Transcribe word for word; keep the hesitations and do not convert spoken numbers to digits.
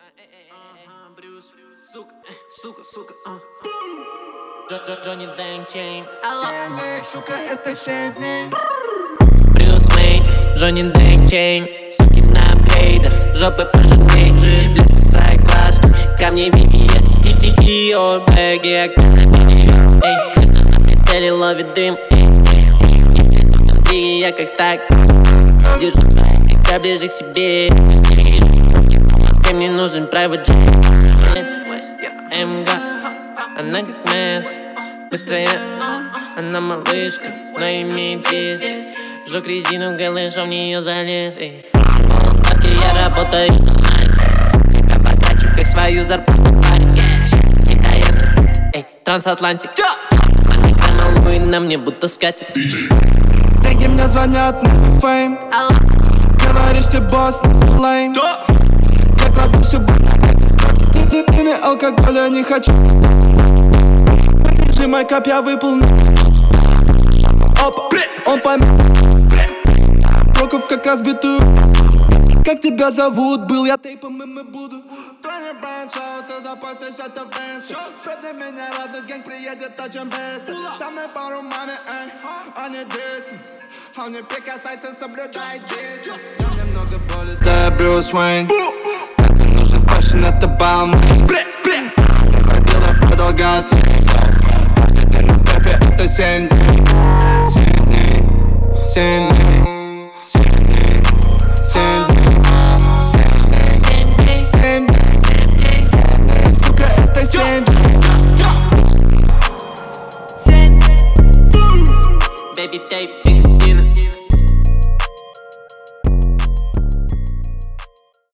Брюс, сука, сука, сука, а. Джонни Дэнг Чейн. Сука, это семь дней. Брюс Уэйн, Джонни Дэнг Чейн. Суки на блейдах, жопы пожирней. Близко согласны, камни ви ви эс. И о бэги, эй, крыса на прицеле ловит дым. И я как так держу своих всегда ближе к себе. Мне нужен private jet. МГ, она как Мэс. Быстрая, она малышка, но имеет вес. Жёг резину, галышом в неё залез. Эй. Я работаю я потрачу как свою зарплату. Эй, трансатлантик. Она малует на мне, будто скатит. Деньги мне звонят, на фейм. Говоришь, ты босс, лейм. Я кладу всю ни алкоголя не хочу. Сжимай копья, выполни. Опа, он поймет. Роков как разбитую. Как тебя зовут? Был я тейпом, и мы буду. Тони Брайан Шоу, ты запостишь это в Бенске. Против меня радует, гэнг приедет очень быстро. Со мной по румаме, эй, а не десять. А не прикасайся, соблюдай дистанс. Я немного боли, да, Брюс Уэйн. Это нужен фэшн, это балмейн. Ходила, продолгался. Это семь дней, семь дней, семь дней.